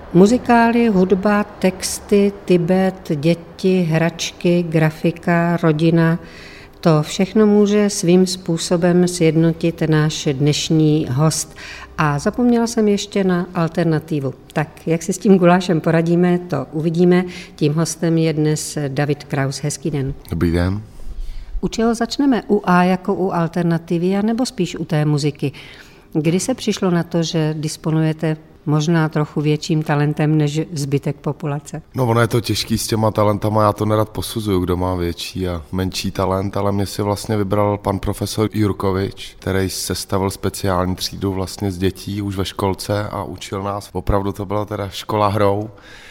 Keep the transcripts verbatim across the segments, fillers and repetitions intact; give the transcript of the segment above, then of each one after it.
Muzikály, hudba, texty, Tibet, děti, hračky, grafika, rodina, to všechno může svým způsobem sjednotit náš dnešní host. A zapomněla jsem ještě na alternativu. Tak jak si s tím gulášem poradíme, to uvidíme. Tím hostem je dnes David Kraus. Hezký den. Dobrý den. U čeho začneme? U A jako u alternativy, nebo spíš u té muziky? Kdy se přišlo na to, že disponujete možná trochu větším talentem než zbytek populace? No ono je to těžký s těma talentama, já to nerad posuzuju, kdo má větší a menší talent, ale mě si vlastně vybral pan profesor Jurkovič, který sestavil speciální třídu vlastně z dětí už ve školce a učil nás. Opravdu to byla teda škola hrou.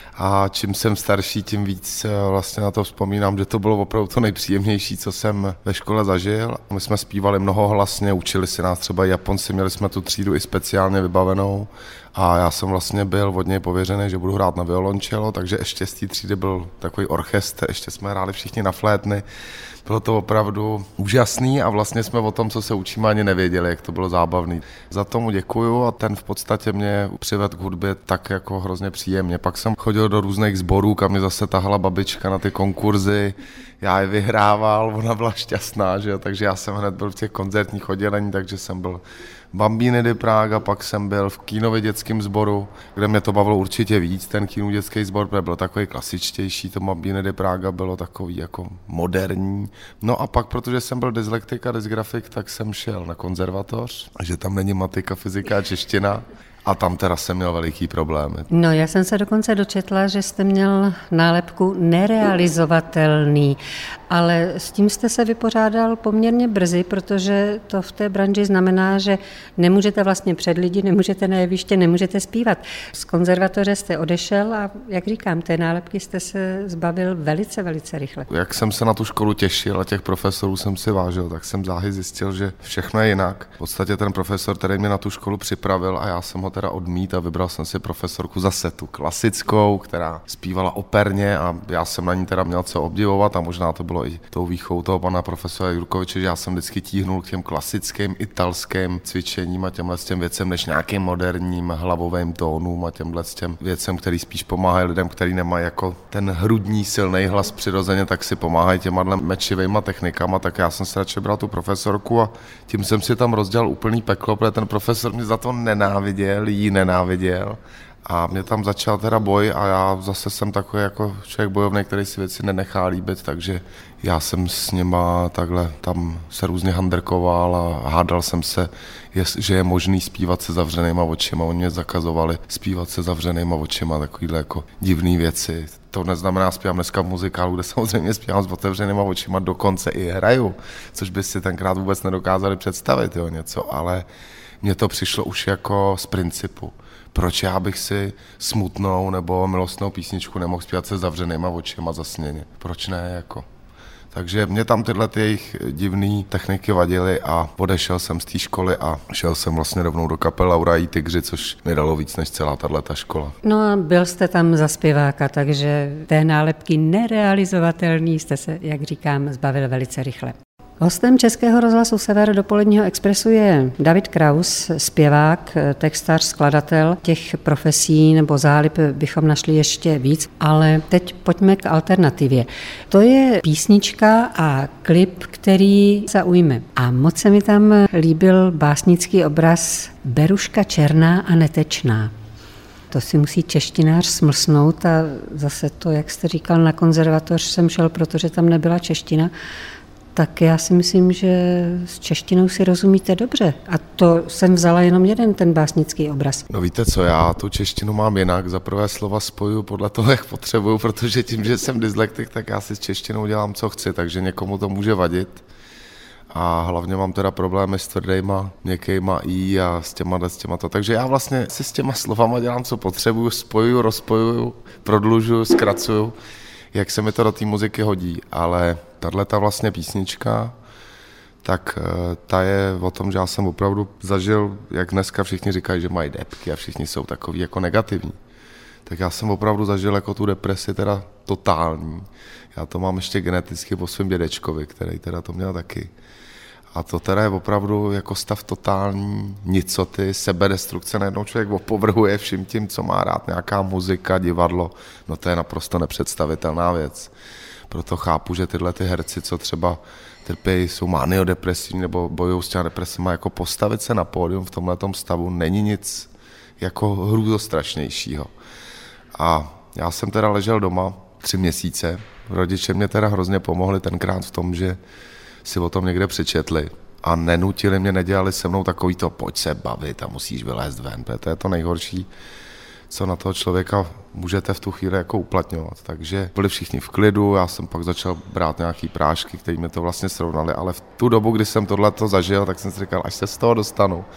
A čím jsem starší, tím víc vlastně na to vzpomínám, že to bylo opravdu to nejpříjemnější, co jsem ve škole zažil. My jsme zpívali mnohohlasně, učili si nás třeba Japonci, měli jsme tu třídu i speciálně vybavenou a já jsem vlastně byl od něj pověřený, že budu hrát na violončelo, takže ještě z té třídy byl takový orchestr, ještě jsme hráli všichni na flétny. Bylo to opravdu úžasný a vlastně jsme o tom, co se učíme, ani nevěděli, jak to bylo zábavný. Za tomu děkuju a ten v podstatě mě přivedl k hudbě tak jako hrozně příjemně. Pak jsem chodil do různých sborů, kam mě zase tahala babička na ty konkurzy, já je vyhrával, ona byla šťastná, že jo? Takže já jsem hned byl v těch koncertních oddělení, takže jsem byl Bambíny di Praga, pak jsem byl v Kínově dětském sboru, kde mě to bavilo určitě víc, ten Kínův dětský sbor, protože byl takový klasičtější, to Bambíny di Praga bylo takový jako moderní. No a pak, protože jsem byl dyslektik a dysgrafik, tak jsem šel na konzervatoř, že tam není matika, fyzika a čeština. A tam teda jsem měl veliký problémy. No, já jsem se dokonce dočetla, že jste měl nálepku nerealizovatelný, ale s tím jste se vypořádal poměrně brzy, protože to v té branži znamená, že nemůžete vlastně před lidi, nemůžete na jeviště, nemůžete zpívat. Z konzervatoře jste odešel a, jak říkám, té nálepky jste se zbavil velice, velice rychle. Jak jsem se na tu školu těšil a těch profesorů jsem si vážil, tak jsem záhy zjistil, že všechno je jinak. V podstatě ten profesor, který mě na tu školu připravil a já jsem ho teda odmít a vybral jsem si profesorku zase tu klasickou, která zpívala operně a já jsem na ní teda měl co obdivovat a možná to bylo i tou výchovou toho pana profesora Jurkoviče, že já jsem vždycky tíhnul k těm klasickým italským cvičením a těmhle těm věcem než nějakým moderním hlavovým tónům a těmhle těm věcem, který spíš pomáhají lidem, který nemají jako ten hrudní silný hlas přirozeně, tak si pomáhají těma mečivejma technikama, tak já jsem si radši bral tu profesorku a tím jsem si tam rozdělal úplný peklo, protože ten profesor mě za to nenáviděl, jí nenáviděl a mě tam začal teda boj a já zase jsem takový jako člověk bojovný, který si věci nenechá líbit, takže já jsem s něma takhle tam se různě handrkoval a hádal jsem se, že je možný zpívat se zavřenýma očima. Oni mě zakazovali zpívat se zavřenýma očima, takovýhle jako divný věci. To neznamená, zpívám dneska v muzikálu, kde samozřejmě zpívám s otevřenýma očima, dokonce i hraju, což by si tenkrát vůbec nedokázali představit, jo, něco, ale mně to přišlo už jako z principu. Proč já bych si smutnou nebo milostnou písničku nemohl zpívat se zavřenýma očima zasněně? Proč ne, jako? Takže mě tam tyhle ty jejich divný techniky vadily a odešel jsem z té školy a šel jsem vlastně rovnou do kapely Laura i Tygři, což mi dalo víc než celá tato škola. No a byl jste tam za zpěváka, takže té nálepky nerealizovatelný jste se, jak říkám, zbavil velice rychle. Hostem Českého rozhlasu Sever dopoledního expresu je David Kraus, zpěvák, textař, skladatel. Těch profesí nebo zálib bychom našli ještě víc, ale teď pojďme k alternativě. To je písnička a klip, který zaujme. A moc se mi tam líbil básnický obraz Beruška černá a netečná. To si musí češtinář smlsnout a zase to, jak jste říkal, na konzervatoř jsem šel, protože tam nebyla čeština. Tak já si myslím, že s češtinou si rozumíte dobře. A to jsem vzala jenom jeden, ten básnický obraz. No víte co, já tu češtinu mám jinak. Za prvé slova spojuju podle toho, jak potřebuju, protože tím, že jsem dyslektik, tak já si s češtinou dělám, co chci, takže někomu to může vadit. A hlavně mám teda problémy s tvrdýma, měkkýma i a s těma, s těma to. Takže já vlastně si s těma slovama dělám, co potřebuju, spojuju, rozpojuju, prodlužuju, zkracuju, jak se mi to do té muziky hodí, ale tato vlastně písnička, tak ta je o tom, že já jsem opravdu zažil, jak dneska všichni říkají, že mají depky a všichni jsou takový jako negativní. Tak já jsem opravdu zažil jako tu depresi teda totální. Já to mám ještě geneticky po svém dědečkovi, který teda to měl taky. A to teda je opravdu jako stav totální nicoty, sebedestrukce, najednou člověk opovrhuje vším tím, co má rád, nějaká muzika, divadlo, no to je naprosto nepředstavitelná věc. Proto chápu, že tyhle ty herci, co třeba trpějí, jsou maniodepresivní nebo bojují s těmi depresima, jako postavit se na pódium v tomhletom stavu není nic jako hrůzostrašnějšího. A já jsem teda ležel doma tři měsíce, rodiče mě teda hrozně pomohli tenkrát v tom, že si o tom někde přečetli a nenutili mě, nedělali se mnou takový to pojď se bavit a musíš vylézt ven, protože to je to nejhorší, co na toho člověka můžete v tu chvíli jako uplatňovat. Takže byli všichni v klidu, já jsem pak začal brát nějaký prášky, které mi to vlastně srovnali, ale v tu dobu, kdy jsem tohleto zažil, tak jsem si říkal, až se z toho dostanu,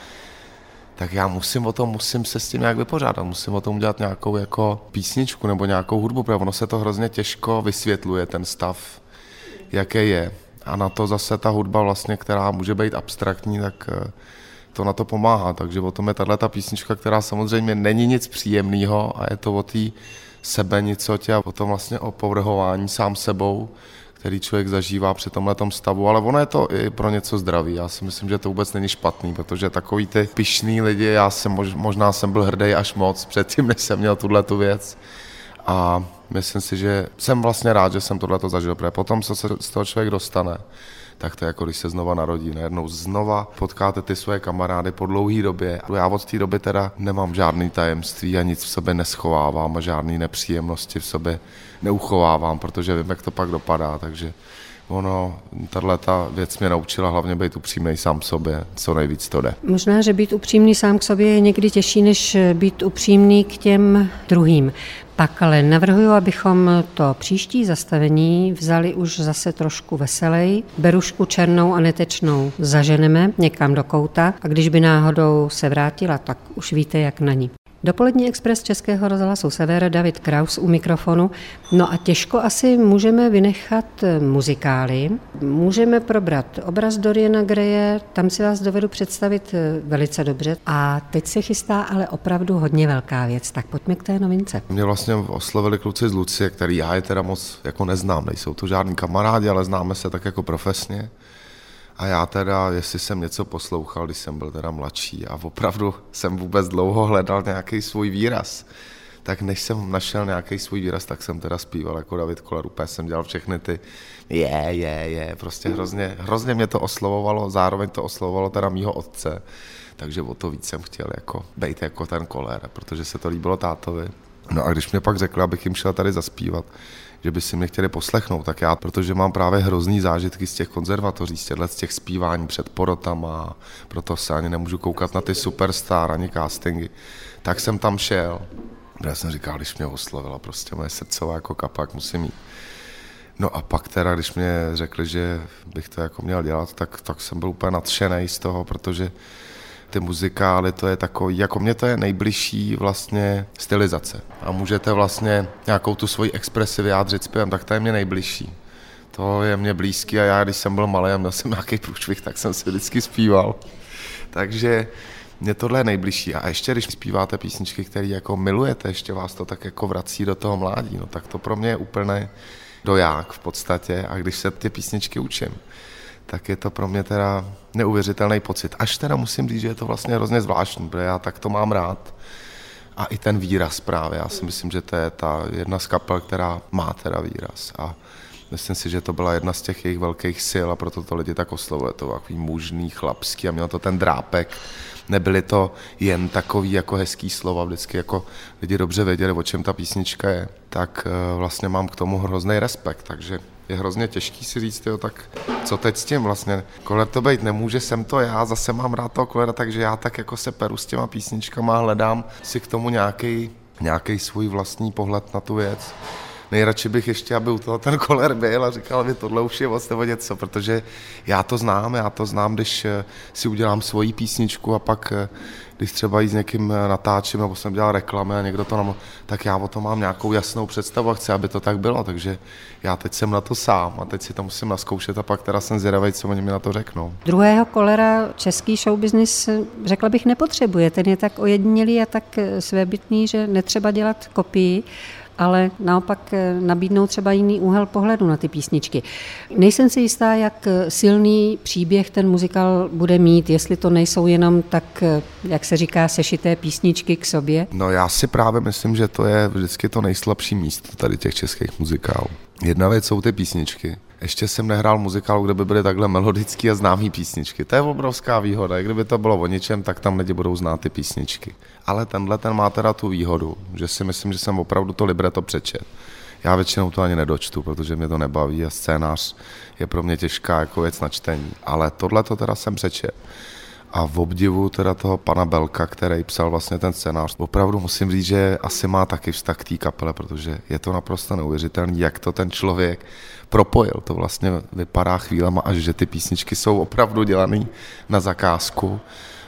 tak já musím o tom, musím se s tím nějak vypořádat, musím o tom udělat nějakou jako písničku nebo nějakou hudbu, protože ono se to hrozně těžko vysvětluje, ten stav, jaký je. A na to zase ta hudba vlastně, která může být abstraktní, tak to na to pomáhá. Takže o tom je tato písnička, která samozřejmě není nic příjemného a je to o té sebenicotě a o tom vlastně opovrhování sám sebou, který člověk zažívá při tomhletom stavu, ale ono je to i pro něco zdraví. Já si myslím, že to vůbec není špatný, protože takový ty pyšný lidi, já jsem možná jsem byl hrdý až moc předtím, než jsem měl tuhletu věc. A myslím si, že jsem vlastně rád, že jsem tohleto zažil, protože potom, co se z toho člověk dostane, tak to je jako když se znova narodí. Najednou znova potkáte ty svoje kamarády po dlouhé době. Já od té doby teda nemám žádný tajemství a nic v sobě neschovávám a žádný nepříjemnosti v sobě neuchovávám, protože vím, jak to pak dopadá, takže ono, tato věc mě naučila hlavně být upřímnej sám sobě, co nejvíc to jde. Možná, že být upřímný sám k sobě je někdy těžší, než být upřímný k těm druhým. Pak ale navrhuju, abychom to příští zastavení vzali už zase trošku veselej. Berušku černou a netečnou zaženeme někam do kouta a když by náhodou se vrátila, tak už víte, jak na ní. Dopolední expres Českého rozhlasu Sever, David Kraus u mikrofonu. No a těžko asi můžeme vynechat muzikály. Můžeme probrat obraz Doriana Graye, tam si vás dovedu představit velice dobře. A teď se chystá ale opravdu hodně velká věc, tak pojďme k té novince. Mě vlastně oslovili kluci z Lucie, který já je teda moc jako neznám, nejsou to žádní kamarádi, ale známe se tak jako profesně. A já teda, jestli jsem něco poslouchal, když jsem byl teda mladší a opravdu jsem vůbec dlouho hledal nějaký svůj výraz, tak než jsem našel nějaký svůj výraz, tak jsem teda zpíval jako David Koller, úplně jsem dělal všechny ty je, je, je, prostě hrozně, hrozně mě to oslovovalo, zároveň to oslovovalo teda mýho otce, takže o to víc jsem chtěl jako bejt jako ten Koller, protože se to líbilo tátovi. No a když mě pak řekl, abych jim šel tady zaspívat, že by si mě chtěli poslechnout, tak já, protože mám právě hrozný zážitky z těch konzervatoří, z těchto z těch zpívání před porotama, proto se ani nemůžu koukat na ty superstar, ani castingy, tak jsem tam šel. Já jsem říkal, když mě oslovila, prostě moje srdcová jako kapak musím jít. No a pak teda, když mě řekli, že bych to jako měl dělat, tak, tak jsem byl úplně nadšený z toho, protože ty muzikály, to je takový, jako mě to je nejbližší vlastně stylizace. A můžete vlastně nějakou tu svoji expresi vyjádřit zpěvem, tak to je mě nejbližší. To je mě blízký a já, když jsem byl malý a měl jsem nějaký průšvih, tak jsem si vždycky zpíval. Takže mě tohle je nejbližší. A ještě když zpíváte písničky, které jako milujete, ještě vás to tak jako vrací do toho mládí, no tak to pro mě je úplný doják v podstatě. A když se ty písničky učím, tak je to pro mě teda neuvěřitelný pocit. Až teda musím říct, že je to vlastně hrozně zvláštní, protože já tak to mám rád. A i ten výraz právě, já si myslím, že to je ta jedna z kapel, která má teda výraz. A myslím si, že to byla jedna z těch jejich velkých sil a proto to lidi tak oslovuje. To takový mužný, chlapský a mělo to ten drápek. Nebyly to jen takový jako hezký slova, vždycky jako lidi dobře věděli, o čem ta písnička je. Tak vlastně mám k tomu hrozný respekt, takže je hrozně těžký si říct, jo, tak co teď s tím vlastně. Koller to být nemůže, jsem to já, zase mám rád toho Kollera, takže já tak jako se peru s těma písničkama a hledám si k tomu nějaký, nějaký svůj vlastní pohled na tu věc. Nejradši bych ještě, aby u toho ten Koller byl a říkal mi, tohle už je moc nebo něco, protože já to znám, já to znám, když si udělám svoji písničku a pak, když třeba jí s někým natáčím, nebo jsem dělal reklamy a někdo to nám, tak já o tom mám nějakou jasnou představu a chci, aby to tak bylo, takže já teď jsem na to sám a teď si to musím naskoušet a pak teda jsem zvědavej, co oni mi na to řeknou. Druhého Kollera český showbiznis, řekla bych, nepotřebuje, ten je tak ojedinělý a tak svébytný, že netřeba dělat kopii. ale naopak nabídnou třeba jiný úhel pohledu na ty písničky. Nejsem si jistá, jak silný příběh ten muzikál bude mít, jestli to nejsou jenom tak, jak se říká, sešité písničky k sobě. No já si právě myslím, že to je vždycky to nejslabší místo tady těch českých muzikálů. Jedna věc jsou ty písničky. Ještě jsem nehrál muzikál, kde by byly takhle melodické a známé písničky. To je obrovská výhoda. I kdyby to bylo o ničem, tak tam lidi budou znát ty písničky. Ale tenhle ten má teda tu výhodu, že si myslím, že jsem opravdu to libreto přečet. Já většinou to ani nedočtu, protože mě to nebaví a scénář je pro mě těžká jako věc na čtení. Ale tohle to teda jsem přečet. A v obdivu teda toho pana Belka, který psal vlastně ten scénář, opravdu musím říct, že asi má taky vztah k té kapele, protože je to naprosto neuvěřitelné, jak to ten člověk propojil. To vlastně vypadá chvílema, až že ty písničky jsou opravdu dělané na zakázku.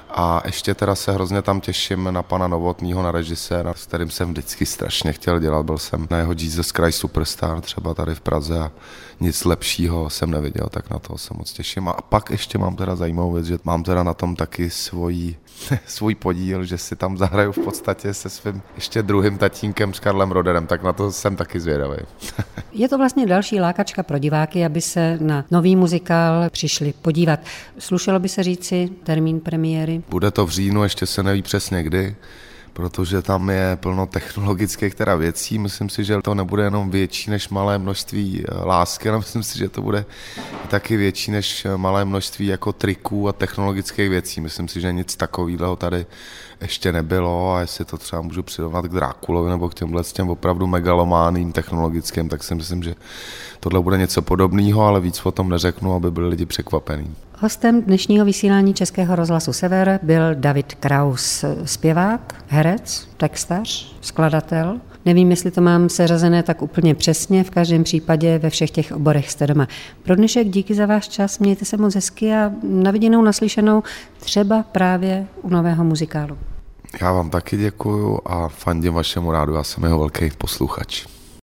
A ještě teda se hrozně tam těším na pana Novotnýho, na režiséra, s kterým jsem vždycky strašně chtěl dělat. Byl jsem na jeho Jesus Christ Superstar třeba tady v Praze a nic lepšího jsem neviděl, tak na to se moc těším. A pak ještě mám teda zajímavou věc, že mám teda na tom taky svůj, svůj podíl, že si tam zahraju v podstatě se svým ještě druhým tatínkem s Karlem Roderem, tak na to jsem taky zvědavý. Je to vlastně další lákačka pro diváky, aby se na nový muzikál přišli podívat. Slušelo by se říci termín premiéry? Bude to v říjnu, ještě se neví přesně kdy, protože tam je plno technologických teda věcí. Myslím si, že to nebude jenom větší než malé množství lásky, ale myslím si, že to bude taky větší než malé množství jako triků a technologických věcí. Myslím si, že nic takového tady ještě nebylo a jestli to třeba můžu přirovnat k Drákulovi nebo k těmhle s těm opravdu megalománním technologickým, tak si myslím, že tohle bude něco podobného, ale víc o tom neřeknu, aby byli lidi překvapení. Hostem dnešního vysílání Českého rozhlasu Sever byl David Kraus, zpěvák, herec, textař, skladatel. Nevím, jestli to mám seřazené tak úplně přesně, v každém případě ve všech těch oborech jste doma. Pro dnešek díky za váš čas, mějte se moc hezky a na viděnou, naslyšenou třeba právě u nového muzikálu. Já vám taky děkuju a fandím vašemu rádu, já jsem jeho velký posluchač.